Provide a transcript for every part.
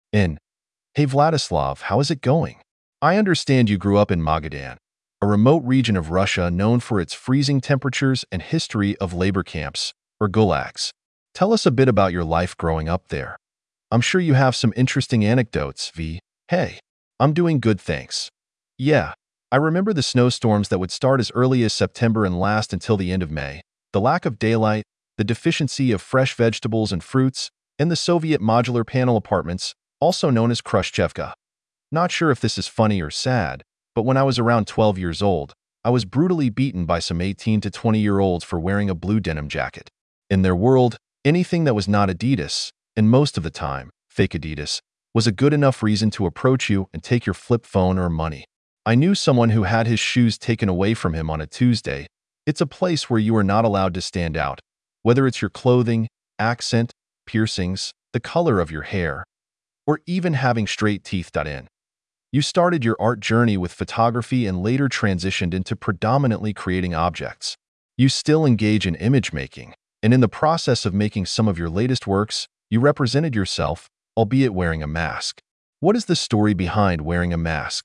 In, Hey Vladislav, how is it going? I understand you grew up in Magadan, a remote region of Russia known for its freezing temperatures and history of labor camps, or gulags. Tell us a bit about your life growing up there. I'm sure you have some interesting anecdotes, V. Hey, I'm doing good, thanks. Yeah, I remember the snowstorms that would start as early as September and last until the end of May, the lack of daylight, the deficiency of fresh vegetables and fruits, and the Soviet modular panel apartments, also known as Khrushchevka. Not sure if this is funny or sad, but when I was around 12 years old, I was brutally beaten by some 18 to 20-year-olds for wearing a blue denim jacket. In their world, anything that was not Adidas, and most of the time, fake Adidas, was a good enough reason to approach you and take your flip phone or money. I knew someone who had his shoes taken away from him on a Tuesday. It's a place where you are not allowed to stand out, whether it's your clothing, accent, piercings, the color of your hair, or even having straight teeth. In. You started your art journey with photography and later transitioned into predominantly creating objects. You still engage in image making, and in the process of making some of your latest works, you represented yourself, albeit wearing a mask. What is the story behind wearing a mask?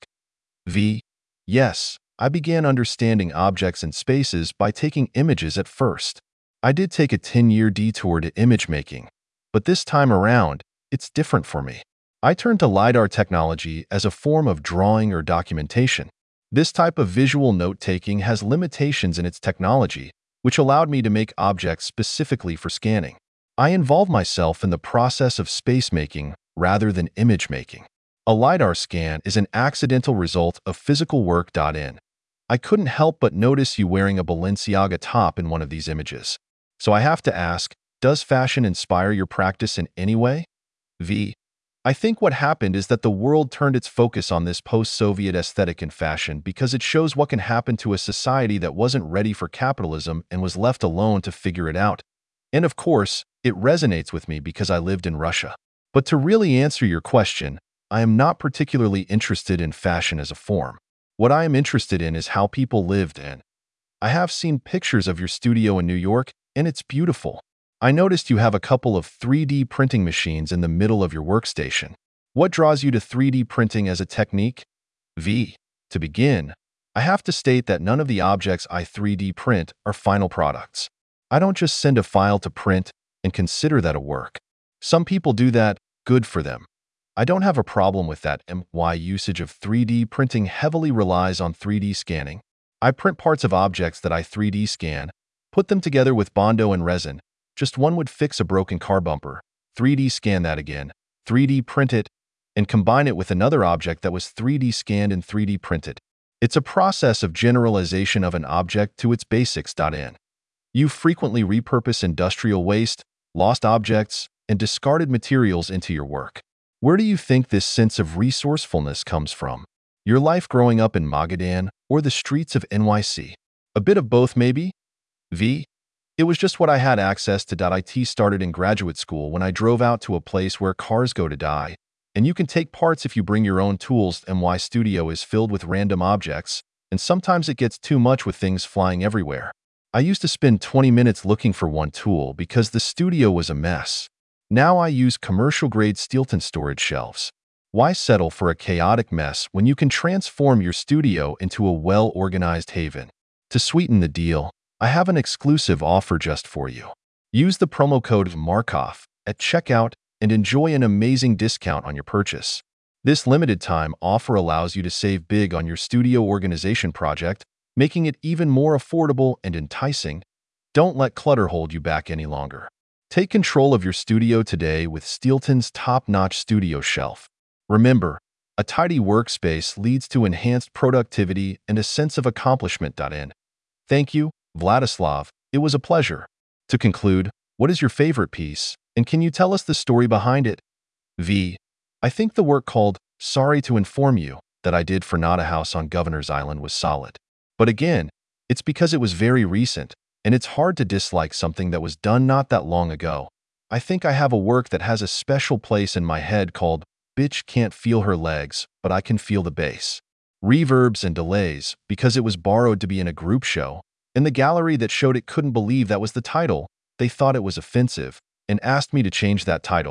V. Yes, I began understanding objects and spaces by taking images at first. I did take a 10-year detour to image making, but this time around, it's different for me. I turned to LiDAR technology as a form of drawing or documentation. This type of visual note-taking has limitations in its technology, which allowed me to make objects specifically for scanning. I involved myself in the process of space making rather than image making. A LiDAR scan is an accidental result of physical work. In. I couldn't help but notice you wearing a Balenciaga top in one of these images. So I have to ask, does fashion inspire your practice in any way? V. I think what happened is that the world turned its focus on this post-Soviet aesthetic in fashion because it shows what can happen to a society that wasn't ready for capitalism and was left alone to figure it out. And of course, it resonates with me because I lived in Russia. But to really answer your question, I am not particularly interested in fashion as a form. What I am interested in is how people lived in. I have seen pictures of your studio in New York, and it's beautiful. I noticed you have a couple of 3D printing machines in the middle of your workstation. What draws you to 3D printing as a technique? V. To begin, I have to state that none of the objects I 3D print are final products. I don't just send a file to print and consider that a work. Some people do that, good for them. I don't have a problem with that. My usage of 3D printing heavily relies on 3D scanning. I print parts of objects that I 3D scan, put them together with Bondo and resin. Just one would fix a broken car bumper, 3D scan that again, 3D print it, and combine it with another object that was 3D scanned and 3D printed. It's a process of generalization of an object to its basics. In. You frequently repurpose industrial waste, lost objects, and discarded materials into your work. Where do you think this sense of resourcefulness comes from? Your life growing up in Magadan or the streets of NYC? A bit of both, maybe? V. It was just what I had access to. It started in graduate school when I drove out to a place where cars go to die, and you can take parts if you bring your own tools. My studio is filled with random objects, and sometimes it gets too much with things flying everywhere. I used to spend 20 minutes looking for one tool because the studio was a mess. Now I use commercial-grade Steelton storage shelves. Why settle for a chaotic mess when you can transform your studio into a well-organized haven? To sweeten the deal, I have an exclusive offer just for you. Use the promo code MARKOV at checkout and enjoy an amazing discount on your purchase. This limited-time offer allows you to save big on your studio organization project, making it even more affordable and enticing. Don't let clutter hold you back any longer. Take control of your studio today with Steelton's top-notch studio shelf. Remember, a tidy workspace leads to enhanced productivity and a sense of accomplishment. In. Thank you, Vladislav. It was a pleasure. To conclude, what is your favorite piece, and can you tell us the story behind it? V. I think the work called Sorry to Inform You that I did for Nada House on Governor's Island was solid. But again, it's because it was very recent, and it's hard to dislike something that was done not that long ago. I think I have a work that has a special place in my head called Bitch Can't Feel Her Legs, but I Can Feel the Bass. Reverbs and delays, because it was borrowed to be in a group show, and the gallery that showed it couldn't believe that was the title. They thought it was offensive, and asked me to change that title.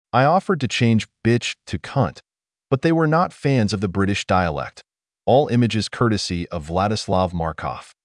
I offered to change bitch to cunt, but they were not fans of the British dialect. All images courtesy of Vladislav Markov.